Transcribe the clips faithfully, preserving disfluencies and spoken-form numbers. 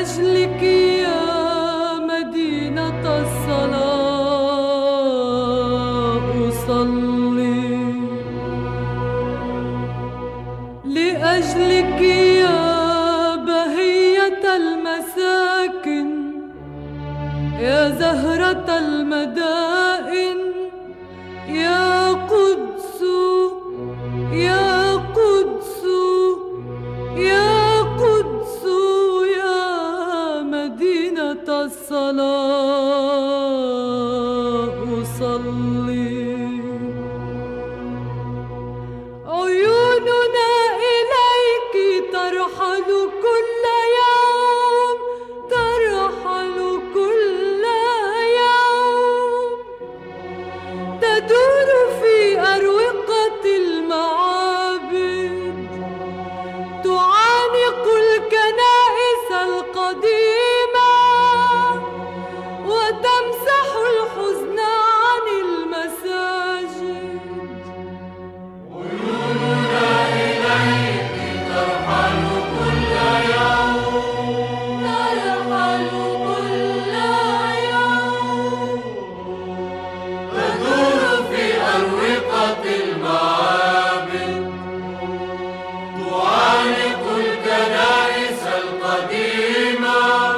لأجلك يا مدينة الصلاة أصلي، لأجلك يا بهية المساكن، يا زهرة المدائن، يا قدس يا قدس يا قدس يا مدينة الصلاة أصلي. عيوننا إليك ترحل كل يوم، ترحل كل يوم، تدور في أروقة المعابد، تعانق الكنائس القديمة وتمسح الحزن عن المساجد. عيوننا إليك ترحل كل يوم، ترحل كل يوم، تدور في أروقة المعابد، تعانق الكنائس القديمة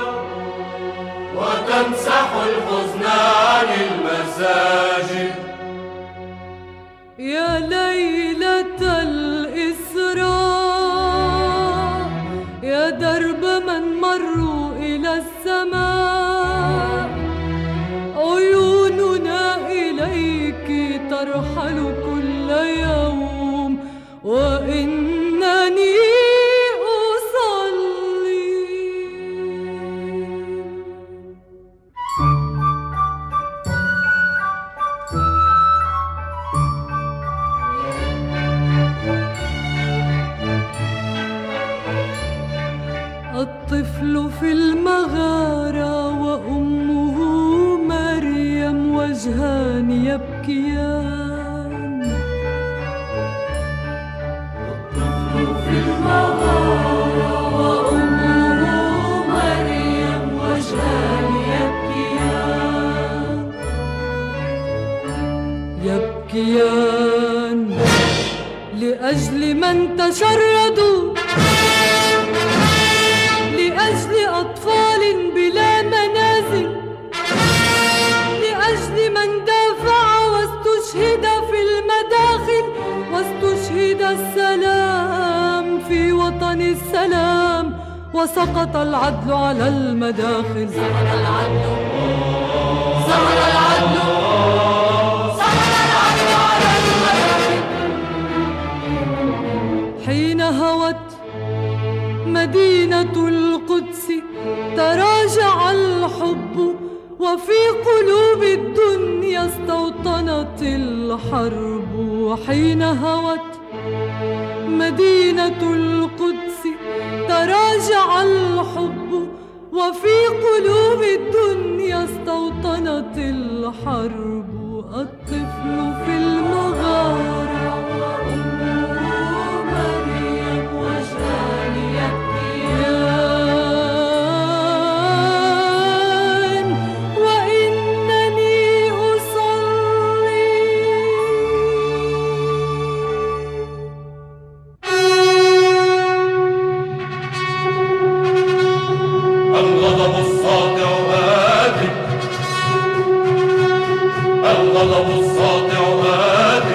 وتمسح الحزن عن المساجد. يا ليلة الإسراء، يا درب من مروا إلى السماء، عيوننا إليك ترحل كل يوم، وإنني أصلي. الطفل في المغارة وأمه مريم وجهان يبكيان. الطفل في المغارة وأمه مريم وجهان يبكيان، يبكيان لأجل من تشردوا، لأجل أطفال بلا منازل، لأجل من دافع واستشهد في المداخل، واستشهد السلام في وطن السلام، وسقط العدل على المداخل. سقط العدل، سقط العدل، سقط العدل على المداخل. حين هوت مدينة القدس تراجع الحب، وفي قلوب الدنيا استوطنت الحرب. حين هوت مدينة القدس تراجع الحب، وفي قلوب الدنيا استوطنت الحرب. الطفل في المغارة وأمه مريم وجهان يبكيان، وإنني أصلي. الغضب الساطع آت، الغضب الساطع آت،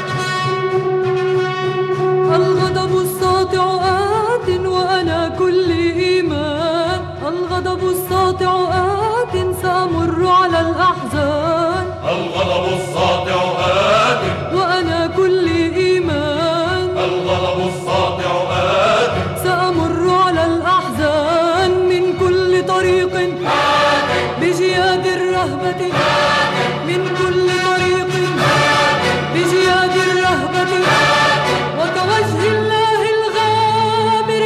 الغضب الساطع آت وأنا كل إيمان، الغضب الساطع آت سأمر على الأحزان، الغضب الساطع آت، وأنا كل إيمان، الغضب الساطع آت، سأمر على الأحزان من كل طريق بجياد الرهبة، من كل طريق بجياد الرهبة، وكوجه الله الغامر.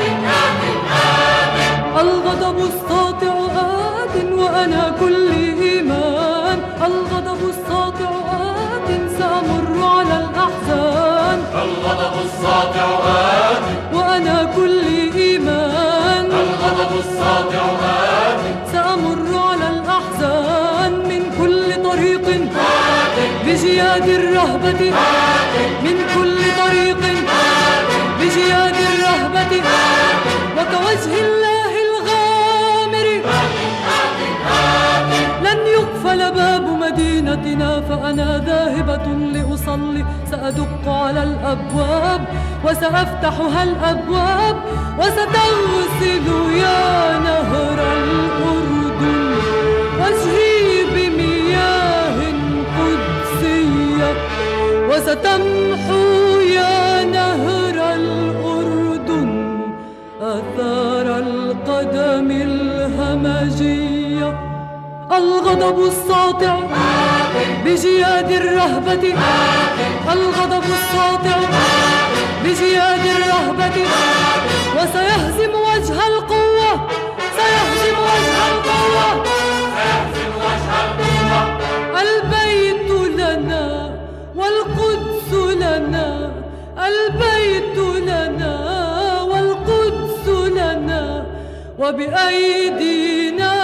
الغضب الساطع آت وأنا كل إيمان، الغضب الساطع آت سأمر على الأحزان، الغضب الساطع آت، وأنا كل إيمان، الغضب الساطع الساطع آت سأمر على الأحزان من كل طريق بجياد الرهبة من كل طريق بجياد الرهبة وكوجه الله الغامر لن يقفل باب مدينتنا فأنا ذاهبة لأصلي سأدق على الأبواب وسأفتحها الأبواب وستغسل يا نهر الأردن وجهي بمياه قدسية وستمحو يا نهر الأردن آثار القدم الهمجية. الغضب الساطع بجياد الرهبة الغضب الساطع بجياد الرهبة وسيهزم وجه القوة سيهزم وجه القوة سيهزم وجه القوة. البيت لنا والقدس لنا البيت لنا والقدس لنا وبأيدينا